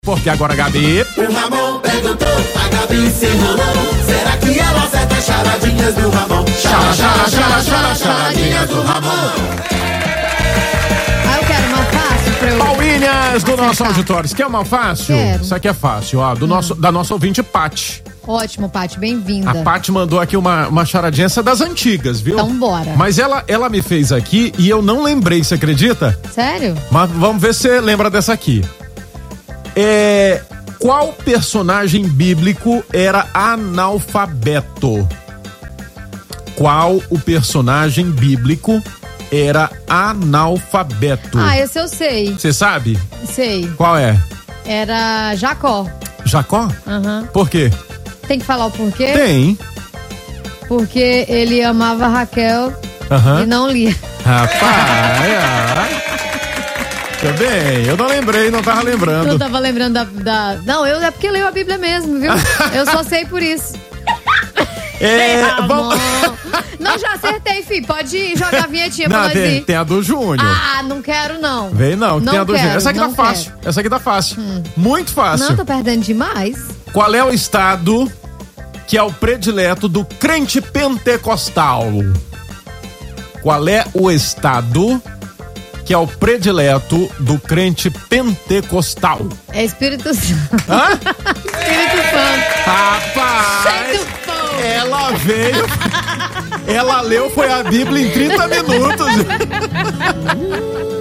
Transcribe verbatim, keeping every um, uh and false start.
Porque agora, Gabi... O Ramon perguntou, a Gabi se enrolou. Será que ela acerta as charadinhas do Ramon? Chara, chara, chara, chara, charadinhas do Ramon. Ah, eu quero uma fácil pra eu... Paulinhas do nosso auditório. Você quer uma fácil? Quero. Isso aqui é fácil, ó. Do hum. nosso, da nossa ouvinte, Pati. Ótimo, Paty, bem-vinda. A Pati mandou aqui uma, uma charadinha, essa das antigas, viu? Então bora. Mas ela, ela me fez aqui e eu não lembrei, você acredita? Sério? Mas vamos ver se você lembra dessa aqui. É... Qual personagem bíblico era analfabeto? Qual o personagem bíblico era analfabeto? Ah, esse eu sei. Você sabe? Sei. Qual é? Era Jacó. Jacó? Aham. Por quê? Tem que falar o porquê? Tem. Porque ele amava Raquel Aham. e não lia. Rapaz, tá bem, eu não lembrei, não tava lembrando. Eu tava lembrando da, da... Não, eu é porque leio a Bíblia mesmo, viu? Eu só sei por isso. É, Ramon. vamos... Não, já acertei, filho. Pode jogar a vinhetinha pra Não, nós tem, ir. tem a do Júnior. Ah, não quero não. Vem não, que Não tem a do quero, Júnior. Essa aqui tá não fácil, essa aqui tá fácil. Muito fácil. Não, tô perdendo demais. Qual é o estado que é o predileto do crente pentecostal? Qual é o estado que é o predileto do crente pentecostal? É Espírito Santo. Hã? Espírito Santo. Rapaz, Cheio do fogo. ela veio, ela leu, foi a Bíblia em trinta minutos.